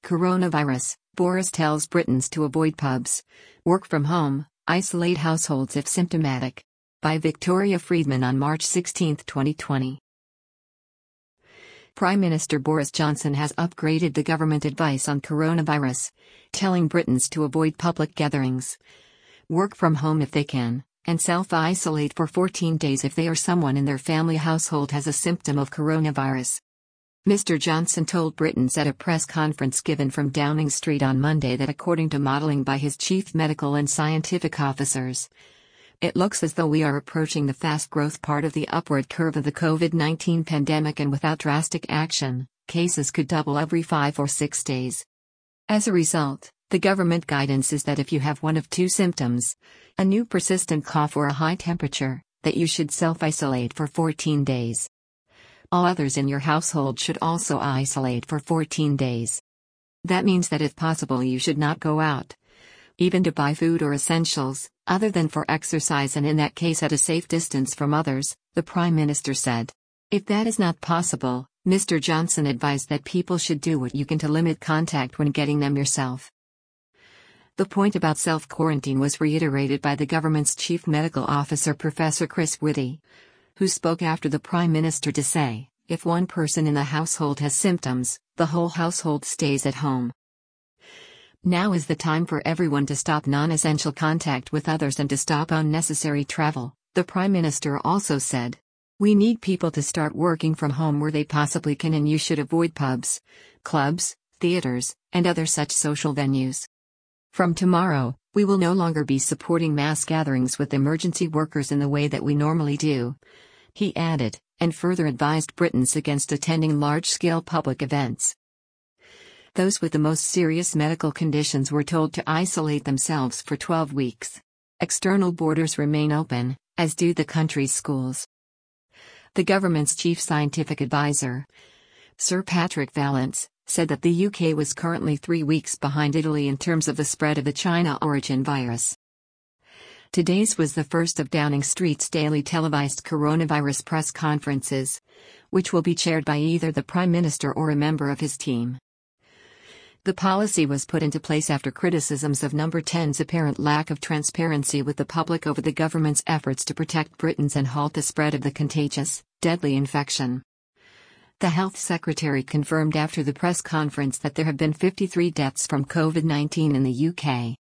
Coronavirus, Boris tells Britons to avoid pubs. Work from home, isolate households if symptomatic. By Victoria Friedman on March 16, 2020. Prime Minister Boris Johnson has upgraded the government advice on coronavirus, telling Britons to avoid public gatherings, work from home if they can, and self-isolate for 14 days if they or someone in their family household has a symptom of coronavirus. Mr. Johnson told Britons at a press conference given from Downing Street on Monday that according to modelling by his chief medical and scientific officers, it looks as though we are approaching the fast growth part of the upward curve of the COVID-19 pandemic, and without drastic action, cases could double every 5 or 6 days. As a result, the government guidance is that if you have one of two symptoms, a new persistent cough or a high temperature, that you should self-isolate for 14 days. All others in your household should also isolate for 14 days. That means that if possible you should not go out, even to buy food or essentials, other than for exercise, and in that case at a safe distance from others, the Prime Minister said. If that is not possible, Mr. Johnson advised that people should do what you can to limit contact when getting them yourself. The point about self-quarantine was reiterated by the government's chief medical officer Professor Chris Whitty, who spoke after the Prime Minister to say, if one person in the household has symptoms, the whole household stays at home. Now is the time for everyone to stop non-essential contact with others and to stop unnecessary travel, the Prime Minister also said. We need people to start working from home where they possibly can, and you should avoid pubs, clubs, theaters, and other such social venues. From tomorrow, we will no longer be supporting mass gatherings with emergency workers in the way that we normally do, he added, and further advised Britons against attending large-scale public events. Those with the most serious medical conditions were told to isolate themselves for 12 weeks. External borders remain open, as do the country's schools. The government's chief scientific advisor, Sir Patrick Vallance, said that the UK was currently 3 weeks behind Italy in terms of the spread of the China-origin virus. Today's was the first of Downing Street's daily televised coronavirus press conferences, which will be chaired by either the Prime Minister or a member of his team. The policy was put into place after criticisms of Number 10's apparent lack of transparency with the public over the government's efforts to protect Britons and halt the spread of the contagious, deadly infection. The Health Secretary confirmed after the press conference that there have been 53 deaths from COVID-19 in the UK.